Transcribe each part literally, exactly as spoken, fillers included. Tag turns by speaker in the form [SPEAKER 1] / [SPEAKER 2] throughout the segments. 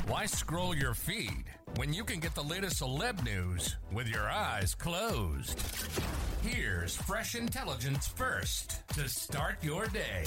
[SPEAKER 1] Why scroll your feed when you can get the latest celeb news with your eyes closed? Here's fresh intelligence first to start your day.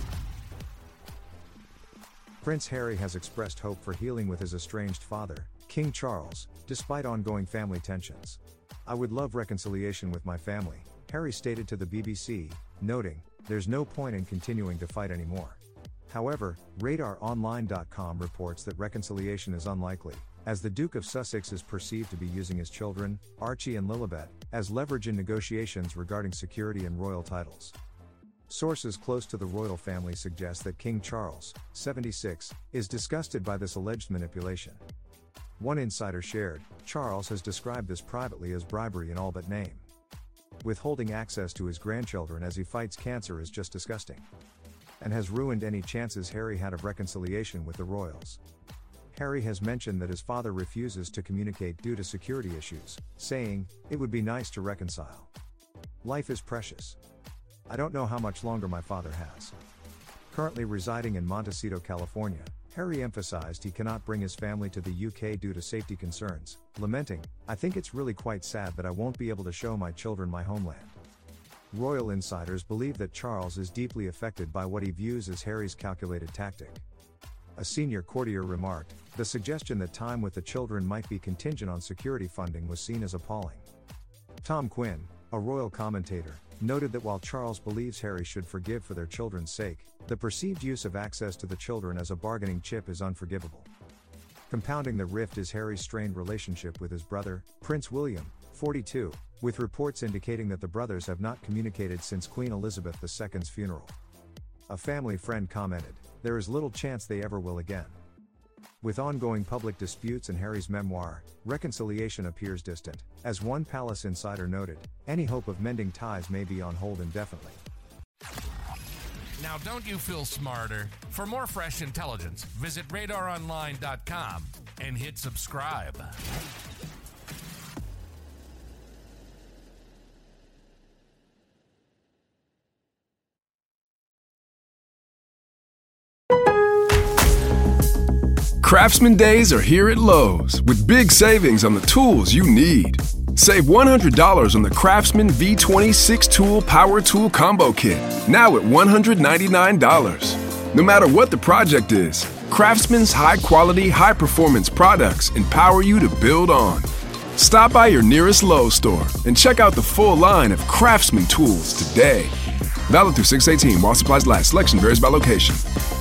[SPEAKER 2] Prince Harry has expressed hope for healing with his estranged father, King Charles, despite ongoing family tensions. "I would love reconciliation with my family," Harry stated to the B B C, noting, "There's no point in continuing to fight anymore." However, radar online dot com reports that reconciliation is unlikely, as the Duke of Sussex is perceived to be using his children, Archie and Lilibet, as leverage in negotiations regarding security and royal titles. Sources close to the royal family suggest that King Charles, seventy-six, is disgusted by this alleged manipulation. One insider shared, "Charles has described this privately as bribery in all but name. Withholding access to his grandchildren as he fights cancer is just disgusting. And has ruined any chances Harry had of reconciliation with the royals." Harry has mentioned that his father refuses to communicate due to security issues, saying, "It would be nice to reconcile. Life is precious. I don't know how much longer my father has." Currently residing in Montecito, California, Harry emphasized he cannot bring his family to the U K due to safety concerns, lamenting, "I think it's really quite sad that I won't be able to show my children my homeland." Royal insiders believe that Charles is deeply affected by what he views as Harry's calculated tactic. A senior courtier remarked, "The suggestion that time with the children might be contingent on security funding was seen as appalling." Tom Quinn, a royal commentator, noted that while Charles believes Harry should forgive for their children's sake, the perceived use of access to the children as a bargaining chip is unforgivable. Compounding the rift is Harry's strained relationship with his brother, Prince William, forty-two, with reports indicating that the brothers have not communicated since Queen Elizabeth the Second's funeral. A family friend commented, "There is little chance they ever will again." With ongoing public disputes and Harry's memoir, reconciliation appears distant. As one palace insider noted, any hope of mending ties may be on hold indefinitely.
[SPEAKER 1] Now, don't you feel smarter? For more fresh intelligence, visit radar online dot com and hit subscribe.
[SPEAKER 3] Craftsman Days are here at Lowe's with big savings on the tools you need. Save one hundred dollars on the Craftsman V twenty-six Tool Power Tool Combo Kit, now at one hundred ninety-nine dollars. No matter what the project is, Craftsman's high-quality, high-performance products empower you to build on. Stop by your nearest Lowe's store and check out the full line of Craftsman tools today. Valid through six eighteen while supplies last. Selection varies by location.